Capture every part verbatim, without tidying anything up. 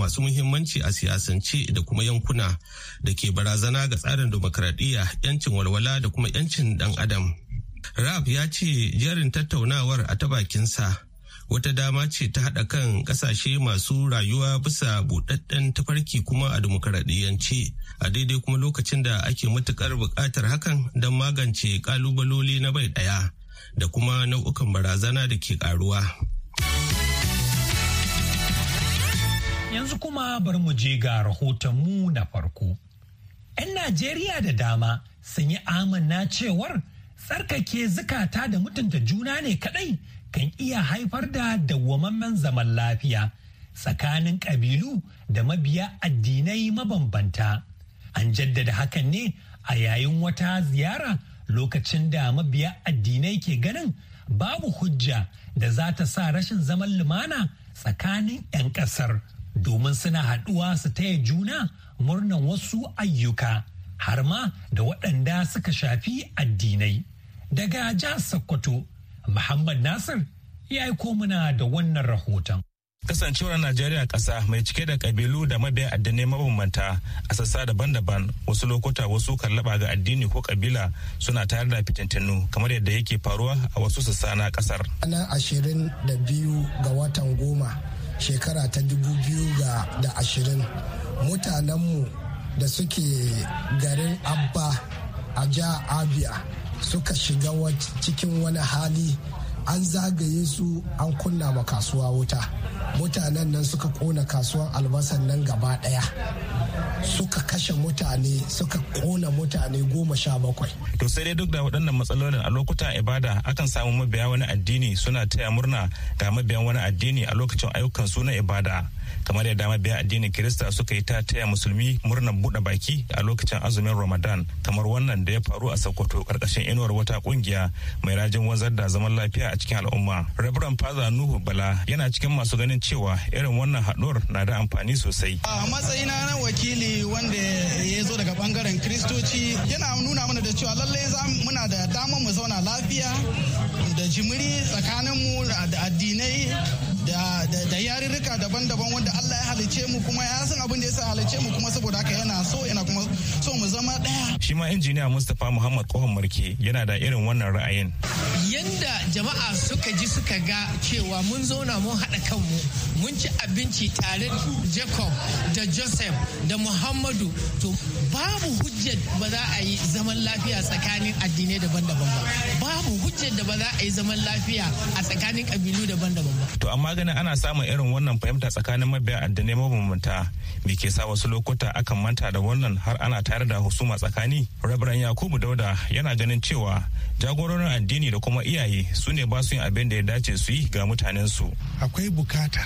masu muhimmanci a siyasance da kuma yankuna da ke barazana ga tsarin demokradiyya, 'yancin walwala da kuma 'yancin ɗan adam. Raab ya ce jerin tattaunawar a ta bakinsa wata dama ce ta haɗa kan ƙasashe masu rayuwa bisa buɗaɗɗen tafarki kuma a demokaradiyyance a daidai kuma lokacin da ake matuƙar buƙatar hakan don magance ƙalubaloli na bai ɗaya da kuma nau'ukan barazana da ke ƙaruwa. Yanzu kuma bar mu je ga rahotonmu na farko. 'Yan Najeriya da dama sun yi amanna cewar tsarkake zukata da mutunta juna ne kadai kan iya haifar da dawwamammen zaman lafiya tsakanin ƙabilu da mabiya addinai mabambanta. An jaddada hakan ne a yayin wata ziyara lokacin da mabiya addinai ke ganin babu hujja da za ta sa rashin zaman lumana tsakanin 'yan ƙasar domin suna haɗuwa su taya juna murnan wasu ayyuka har ma da waɗanda suka shafi addinai. Daga jihar Sokoto, Muhammad Nasir ya aiko mana da wannan rahoton. Kasancewar Najeriya ƙasa mai cike da ƙabilu da mabiya addinai mabambanta a sassa daban-daban, wasu lokuta wasu kan laɓa ga addini ko ƙabila suna tayar da fitintinu kamar yadda yake faruwa a wasu sassa na ƙasar. Ranar ashirin da biyu ga watan goma shekara ta dubu biyu da ashirin mutanenmu da suke garin Abba a jihar Abia suka shiga cikin wani hali, an zagaye su an kunna ma kasuwa wuta. Mutanen nan suka kona kasuwan albasan nan gaba daya, suka kashe mutane, suka kona mutane goma sha bakwai. To sai dai duk da waɗannan matsalolin a lokutan ibada akan samu mabiya wani addini suna taya murna ga mabiyan wani addini a lokacin ayyukan su na ibada. Kamar yadda mabiya addinin Kirista suka yi ta taya musulmi murnar buɗe baki a lokacin azumin Ramadan, kamar wannan da ya faru a Sokoto karkashin inuwar wata kungiya mai rajin wanzar da zaman lafiya a cikin al'umma. Reverend Father Nuhu Bala yana cikin masu ganin cewa irin wannan haɗuwar na da amfani sosai. A matsayina na wakili wanda ya zo daga bangaren Kiristoci, yana nuna mana da cewa lallai muna da damar mu zauna lafiya da jimiri tsakaninmu da addinai da yarurruka daban-daban wanda Allah ya halice mu, kuma ya san abin da ya sa halice mu, kuma saboda haka yana so yana kuma so mu zama daya. Shi ma injiniya Mustapha Muhammad Kohon Marke yana da irin wannan ra'ayin. Yanda jama'a suka ji suka ga cewa mun zauna mun haɗa kanmu mun ci abinci tare Jacob da Joseph da Muhammadu, to babu hujjar ba za a yi zaman lafiya tsakanin addinai daban-daban ba. Babu hujjar da ba za a yi zaman lafiya a tsakanin kabilu daban-daban ba. To amma ganin ana samun irin wannan fahimta tsakanin mabiya addinai mabambanta, me ke sa wasu lokuta akan manta da wannan har ana tare da husuma tsakani? Reverend Yakubu Dauda yana ganin cewa jagororin addini da kuma iyaye su ne ba su yin abin da ya dace su yi ga mutanensu. Akwai bukata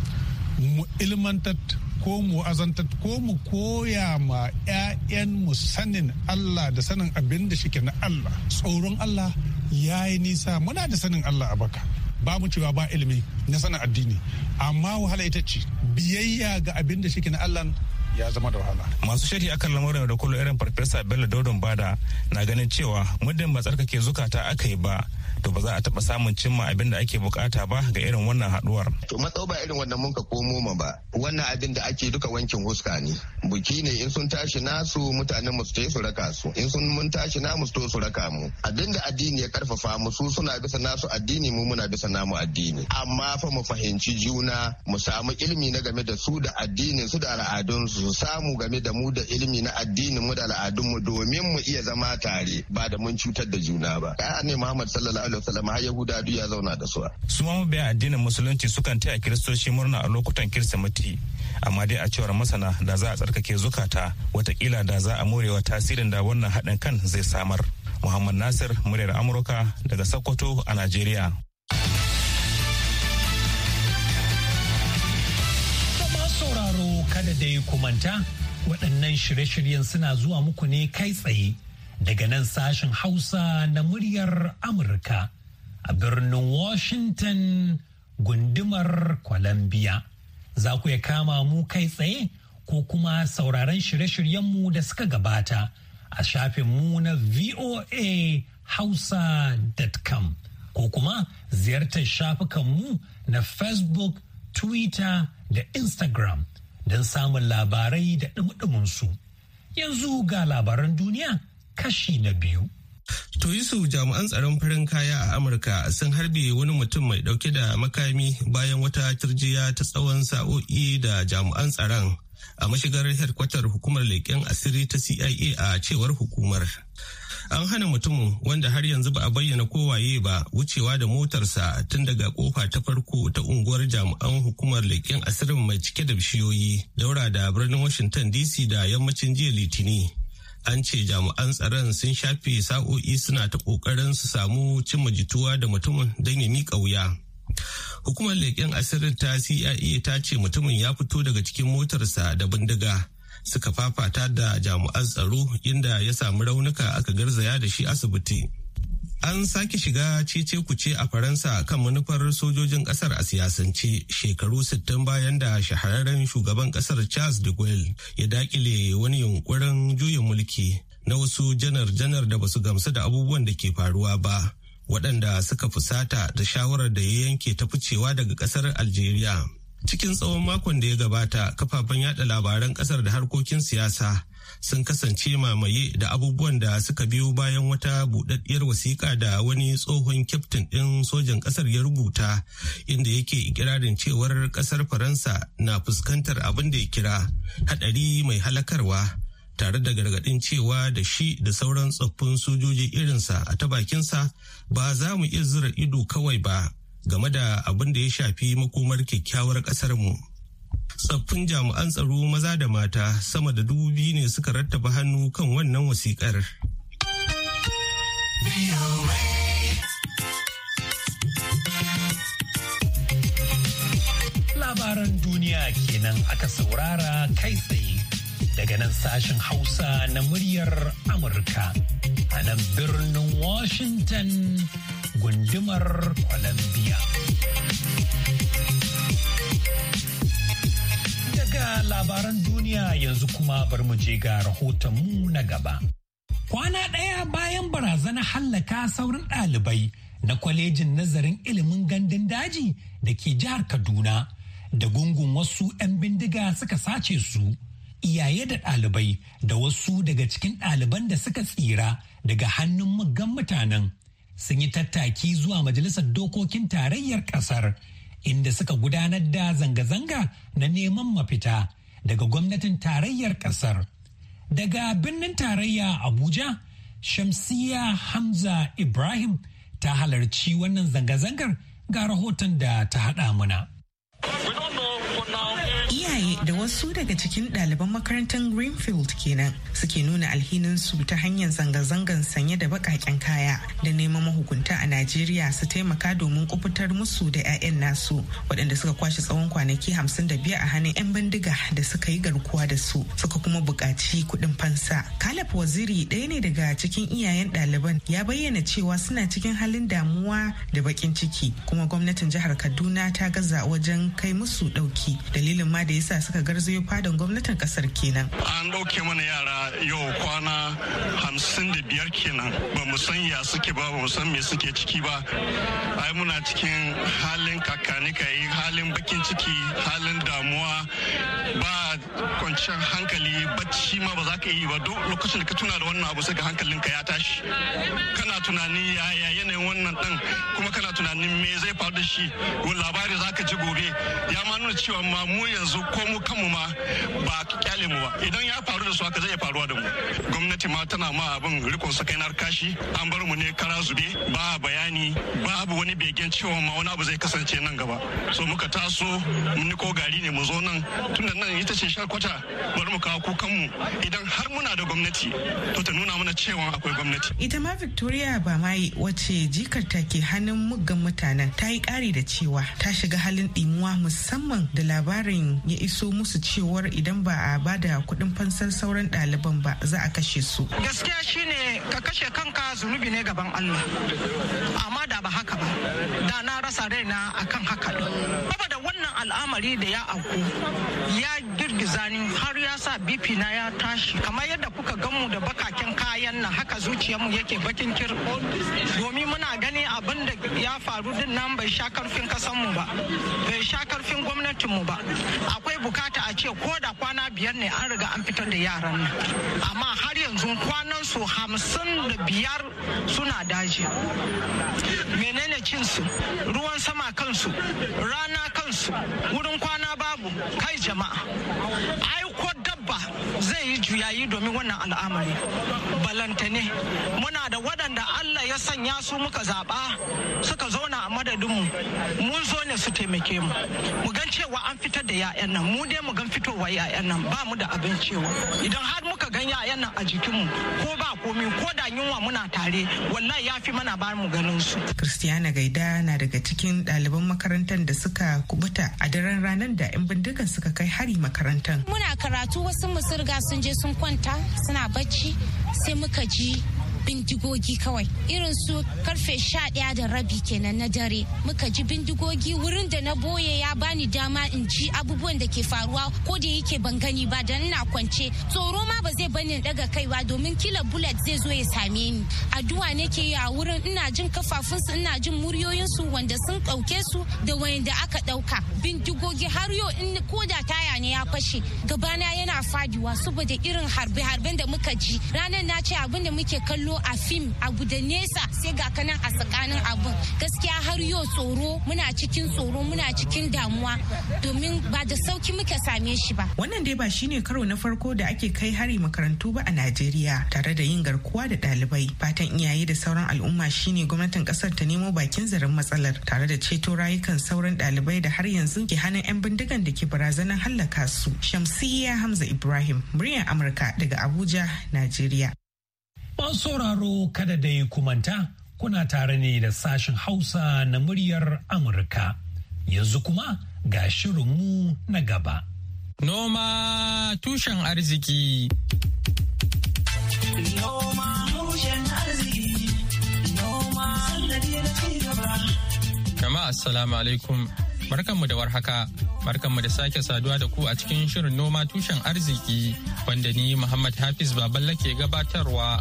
mu ilmantar ko mu azantar ko mu koya ma 'ya'yanmu sanin Allah da sanin abin da shike na Allah. Tsoron Allah ya yi nisa, muna da sanin Allah a baka, ba mu cewa ba ilimi na sanin addini, amma wahala ita ce biyayya ga abin da shike na Allah ya zama da wahala. Masu shari akan lamarin da kullum irin Farfesa Bello Dodon Bada na ganin cewa muddin ba tsarkake zukata aka yi ba, to ba za a taɓa samun cimma abin da ake bukata ba ga irin wannan haduwar. To matsau ba irin wannan mun ka komo ma ba. Wannan abin da ake duka wankin huska ne. Buki ne, in sun tashi nasu mutanen mu su su raka su. In sun mun tashi namu su to su raka mu. Abin da addini ya karfafa mu, su suna bisa nasu addini, mu muna bisa namu addini. Amma fa mu fahimci juna, mu samu ilimi na game da su da addinin su da al'adun su, su samu game da mu da ilimi na addinin mu da al'adun mu domin mu iya zama tare ba da mun cutar da juna ba. Ka ne Muhammad sallallahu alaihi wasallam har Yahuda duk ya zauna da su. Su ma mabiya addinin musulunci sukan taya kiristoci murna a lokutan kirsimeti, amma dai a cewar masana da za a tsarkake zukata, watakila da za a morewa tasirin da wannan haɗin kan zai samar. Muhammad Nasir, muryar Amurka daga Sokoto a Najeriya. Sauraro kada dai kumanta waɗannan shirye-shiryen suna zuwa muku ne kai tsaye daga nan sashen Hausa na muryar Amurka a birnin Washington gundumar Columbia. Za ku ya kama mu kai tsaye ko kuma sauraron shirye-shiryenmu da suka gabata a shafinmu na v o a hausa dot com ko kuma ziyartar shafukanmu na Facebook, Twitter da Instagram don samun labarai da ɗumɗumin su. Yanzu ga labaran duniya kashi na biyu. To Yusuf, jami'an tsaron farin kaya a Amurka sun harbe wani mutum mai dauke da makami bayan wata turjiya ta tsawon sa'o'i da jami'an tsaron a mashigar hedkwatar hukumar leƙen asiri ta C I A a cewar hukumar. An hana mutumin, wanda har yanzu ba a bayyana kowaye ba, wucewa da motarsa tun daga kofa ta farko ta unguwar jami'an hukumar leƙen asirin mai cike da bishiyoyi daura da birnin Washington D C da yammacin jiya Litini. An ce jami'an tsaron sun shafe sa'o'i suna ta kokarin su samu cimma jituwa da mutumin don ya miƙa wuya. Hukumar leƙen asirin ta C I A ta ce mutumin ya fito daga cikin motarsa da bindiga, suka fafata da jami'an tsaro inda ya samu raunuka aka garzaya da shi asibiti. An sake shiga cece kuce a Faransa kan manufar sojojin kasar a siyasance shekaru sittin bayan da shahararren shugaban kasar Charles de Gaulle ya dakile wani yunkurin juyin mulki na wasu janar-janar da basu gamsu da abubuwan da ke faruwa ba, waɗanda suka fusata da shawarar da ya yanke ta ficewa daga kasar Algeria. Cikin tsawon makon da ya gabata, kafafen yada labaran kasar da harkokin siyasa sun kasance mamaye da abubuwan da suka biyo bayan wata buɗaɗɗiyar wasiƙa da wani tsohon kyaftin ɗin sojan ƙasar ya rubuta, inda yake ikirarin cewar ƙasar Faransa na fuskantar abin da ya kira haɗari mai halakarwa, tare da gargaɗin cewa da shi da sauran tsoffin sojoji irinsa a ta bakinsa ba za mu iya zura ido kawai ba game da abin da ya shafi makomar kyakkyawar ƙasarmu. Tsaffin jami'an tsaro maza da mata sama da dubu biyu ne suka rattaba hannu kan wannan wasiƙar. Labaran duniya kenan aka saurara kai tsaye daga nan sashen Hausa na muryar Amurka a nan birnin Washington gundumar Columbia. Daga labaran duniya yanzu kuma bar mu je ga rahotonmu na gaba. Kwana ɗaya bayan barazanar hallaka sauran ɗalibai na kwalejin nazarin ilimin gandun daji da ke jihar Kaduna da gungun wasu 'yan bindiga suka sace su, iyaye da ɗalibai da wasu daga cikin ɗaliban da suka tsira daga hannun muggan mutanen sun yi tattaki zuwa majalisar dokokin tarayyar ƙasar, inda suka gudanar da zanga-zanga na neman mafita daga gwamnatin tarayyar ƙasar. Daga birnin tarayya Abuja, Shamsiya Hamza Ibrahim ta halarci wannan zanga-zangar, ga rahoton da ta haɗa muna. Iyaye da wasu daga cikin ɗaliban makarantar Greenfield kenan suke nuna alhininsu ta hanyar zanga-zangan sanye da baƙaƙen kaya da neman mahukunta a Najeriya su taimaka domin kubutar musu da 'ya'yan nasu waɗanda suka kwashe tsawon kwanaki hamsin da biyar a hannun 'yan bindiga da suka yi garkuwa da su, suka kuma buƙaci kuɗin fansa. Caleb Waziri, ɗaya ne daga cikin iyayen ɗaliban, ya bayyana cewa suna cikin halin damuwa da baƙin ciki, kuma gwamnatin jihar Kaduna ta gaza wajen kai musu ɗauki. Dalilin ma da yasa suka garzayo fadan gwamnatin kasar kenan. An ɗauke mana yara yau kwana hamsin da biyar kenan, ba mu san ya suke ba, ba mu san me suke ciki ba. Ai muna cikin halin kakanika yi, halin bakin ciki, halin damuwa, ba kwanciyar hankali, bacci ma ba za ka yi ba. Duk lokacin da ka tuna da wannan abu sai ka hankalinka ya tashi. Kana tunanin yaya yanayin wannan ɗin, kuma kana tunanin me zai faru da shi, wani labari za ka ji gobe. Ya ma nuna cewa ma mu yanzu ko mu kanmu ma ba kyale mu ba, idan ya faru da su haka zai iya faruwa da mu. Gwamnati ma tana ma abin rikon sakainar kashi, an bar mu ne kara zube, ba bayani, babu wani begen cewa ma wani abu zai kasance nan gaba. So muka taso mun ko gari ne mu zo nan, tunda nan ita ce sharkwata, bari mu kawo kukanmu. Idan har muna da gwamnati to ta nuna mana cewa akwai gwamnati. Ita ma Victoria Bamai, wacce jikarta ke hannun muggan mutanen, ta yi ƙari da cewa ta shiga halin ɗimuwa musamman da labarin ya iso musu cewar idan ba a bada kuɗin fansar sauran ɗaliban ba za a kashe su. Gaskiya shine ka kashe kanka zunubi ne gaban Allah, amma da ba haka ba da na rasa raina akan haka. Saboda wannan al'amari da ya auku ya girgiza ni har ya sa sa B P na ya tashi kamar yadda kuka gan mu da bakaken kayan nan haka zuciyarmu yake bakin kir domin muna gani abin da ya faru din nan bai sha karfin kasan mu ba bai sha karfin gwamnatin mu ba akwai bukata a ce ko da kwana biyar ne an riga an fitar da yaran nan amma har yanzu kwanan su hamsin da biyar suna daji menene cin su ruwan sama kansu rana kansu wurin kwana babu kai jama'a ai ko dabba zai yi juyayi domin wannan al'amari balantane muna da waɗanda Allah ya sanya su muka zaɓa suka zauna a madadinmu mun zo ne su taimake mu mu gan cewa an fitar da 'ya'yan nan mu dai mu gan fitowa 'ya'yan nan ba mu da abin cewa idan har muka gan 'ya'yan nan a jikinmu ko ba komi ko da yunwa muna tare wallahi ya fi mana ba mu ganin su. Christiana Gaida na daga cikin ɗaliban makarantar da suka kubuta a daren ranar da 'yan bindigan suka kai hari makarantar. Muna karatu wasu mu sun riga sun je sun kwanta suna bacci sai muka ji bindigogi kawai irin su karfe sha ɗaya da rabi kenan na dare muka ji bindigogi wurin da na boye ya bani dama in ji abubuwan da ke faruwa ko da yake ban gani ba da ina kwance tsoro ma ba zai bani daga kaiwa domin kila bullet zai zo ya same ni addu'a nake yi a wurin ina jin kafafunsu ina jin muryoyinsu wanda sun ɗauke su da wanda aka ɗauka bindigogi har yau in ko da taya ne ya fashe gabana yana fadiwa saboda irin harbe-harben da muka ji ranar na ce abin da muke kallo a fim abu da nesa sai ga kanan a tsakanin abun gaskiya har yau tsoro muna cikin tsoro muna cikin damuwa domin ba da sauki muka same shi ba. Wannan dai ba shine karo na farko da ake kai hari makarantu ba a Najeriya tare da yin garkuwa da ɗalibai. Fatan iyaye da sauran al'umma shine gwamnatin kasar ta nemo bakin zaren matsalar tare da ceto rayukan sauran ɗalibai da har yanzu ke hannun 'yan bindigan da ke barazanar hallaka su. Shamsiyya Hamza Ibrahim, muryar Amurka daga Abuja, Najeriya. Ban sauraro kada dai kumanta kuna tare ne da sashen Hausa na muryar Amurka. Yanzu kuma ga shirinmu na gaba. Noma tushen arziki. Noma tushen arziki. Noma sannadi na cigaba. Jama'a assalamu alaikum. Barkanmu da warhaka. Barkanmu da sake saduwa da ku a cikin shirin noma tushen arziki wanda ni Muhammad Hafiz Baballa ke gabatarwa.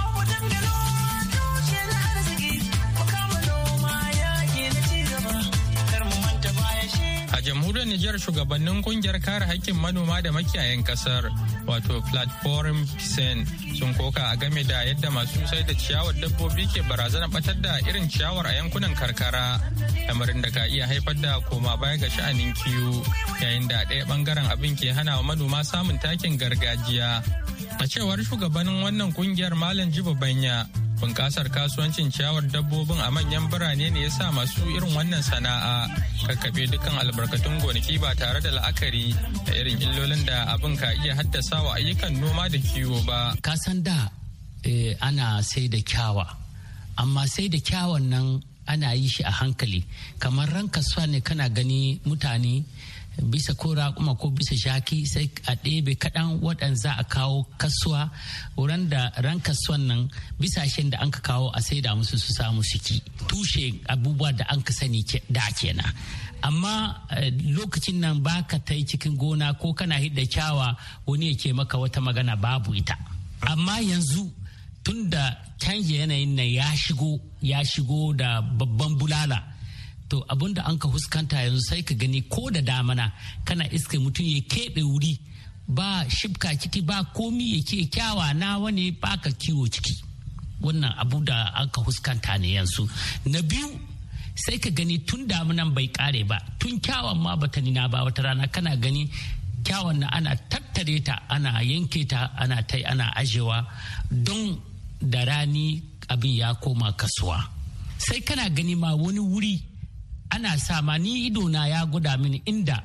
A jamhuriyar Nijar shugabannin kungiyar kare haƙƙin manoma da makiyayan ƙasar wato Platform Sen sun koka a game da yadda masu sai da ciyawar dabbobi ke barazanar batar da irin ciyawar a yankunan karkara lamarin da ka iya haifar da koma baya ga sha'anin kiwo yayin da ɗaya ɓangaren abin ke hana wa manoma samun takin gargajiya. A cewar shugabannin wannan kungiyar Malam Jibo Banya, bunƙasar kasuwancin ciyawar dabbobin a manyan birane ne ya sa masu irin wannan sana'a kakkaɓe dukkan albarkatun gonaki ba tare da la'akari da irin illolin da abin ka iya haddasa wa ayyukan noma da kiwo ba. Kasan da eh, ana sai da kyawa, amma sai da kyawan nan ana yi shi a hankali. Kamar ran kasuwa ne kana gani mutane bisa ko raƙuma ko bisa shaki sai a ɗebe kaɗan waɗanda za a kawo kasuwa wurin da ran kasuwan nan bisashen da an ka kawo a saida musu su samu shiki tushe abubuwa da an ka sani da kenan. Amma lokacin nan ba ka ta yi cikin gona ko kana hidda kyawa wani ya ke maka wata magana babu ita. Amma yanzu tun da canje yanayin nan ya shigo ya shigo da babban bulala, to abin da an ka huskanta yanzu sai ka gani ko da damana kana iska mutum ya keɓe wuri ba shibka ciki ba komi ya ke kyawa na wani baka kiwo ciki. Wannan abu da an ka huskanta ne yanzu. Na biyu sai ka gani tun damunan bai kare ba, tun kyawan ma bata nina ba, wata rana kana gani kyawan na ana tattare ta ana yanke ta ana tai ana ajewa don da rani abin ya koma kasuwa. Sai kana gani ma wani wuri ana sama, ni idona ya guda mini inda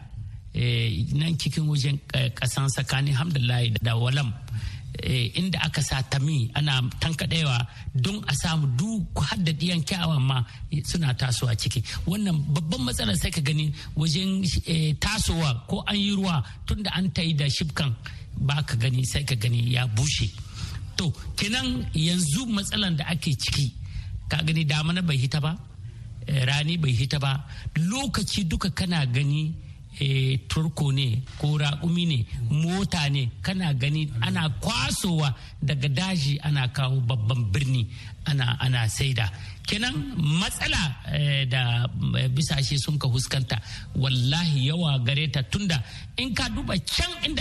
eh, nan cikin wajen eh, kasan tsakanin hamdullahi da walam eh, inda aka sa tami ana tankaɗewa don a samu duk haddadiyan kyawan ma suna tasowa ciki. Wannan babban matsalar sai ka gani wajen eh, tasowa ko an yi ruwa tun da an ta yi da shifkan ba ka gani sai ka gani ya bushe. To kenan yanzu matsalar da ake ciki ka gani damana bai hita ba, rani bai hita ba, lokaci duka kana gani e, turko ne ko raƙumi ne mota ne kana gani ana kwasowa daga daji ana kawo babban birni ana ana saida kenan matsala eh, da bisashe sun ka huskanta wallahi yawa gare ta tunda in ka duba can inda